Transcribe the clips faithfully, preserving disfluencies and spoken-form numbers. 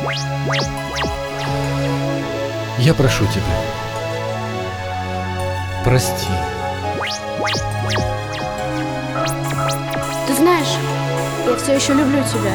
Я прошу тебя, прости. Ты знаешь, я все еще люблю тебя.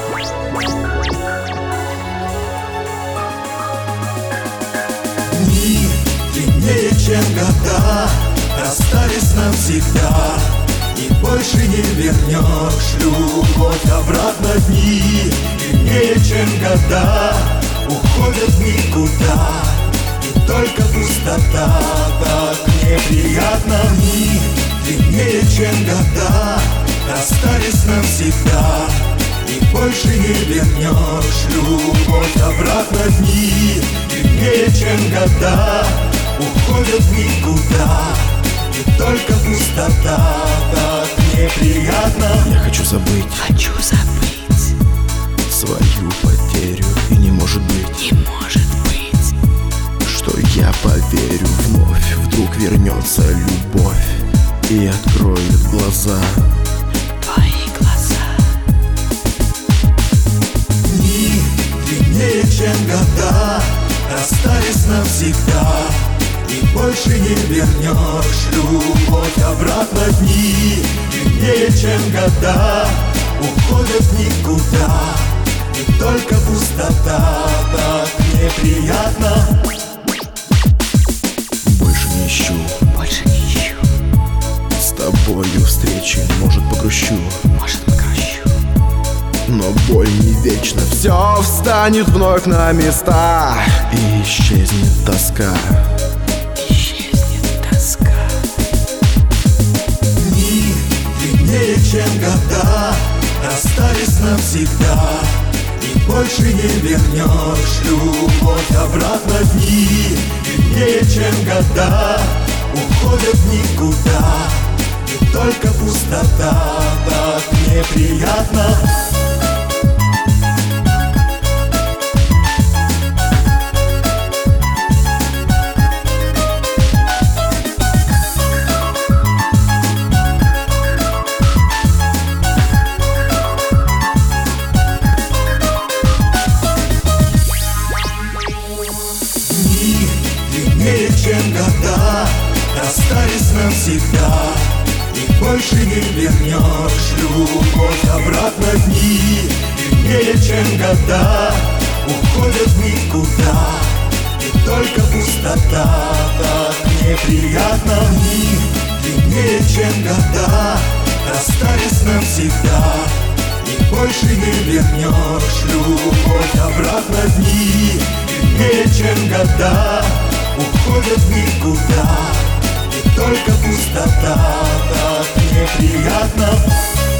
Дни длиннее, чем года, расстались навсегда, и больше не вернешь любовь обратно. Дни длиннее, чем года, уходят в никуда, и только пустота. Так неприятно. Дни длиннее, чем года, расстались навсегда, и больше не вернешь любовь обратно. Дни длиннее, чем года, уходят в никуда, и только пустота. Так неприятно. Я хочу забыть, хочу забыть свою потерю, и не может быть, не может быть, что я поверю вновь. Вдруг вернется любовь и откроет глаза. твои глаза. Дни длиннее, чем года, расстались навсегда, и больше не вернешь любовь обратно. Дни длиннее, чем года, уходят в никуда, и только пустота. Так неприятно. Больше не ищу, Больше не ищу, с тобою встречи, может, погрущу, может, погрущу. но боль не вечна. Все встанет вновь на места, и исчезнет тоска. Исчезнет тоска. Дни длиннее, чем года, расстались навсегда, и больше не вернешь любовь обратно. Дни длиннее, чем года, уходят в никуда, и только пустота. Так неприятно. Дни длиннее, чем года, расстались навсегда, и больше не вернешь любовь обратно. Дни длиннее, чем года, уходят в никуда, и только пустота. Так неприятно. Дни длиннее, чем года, расстались навсегда, и больше не вернешь любовь обратно. Дни длиннее, чем года, уходят в никуда, и только пустота. Так неприятно.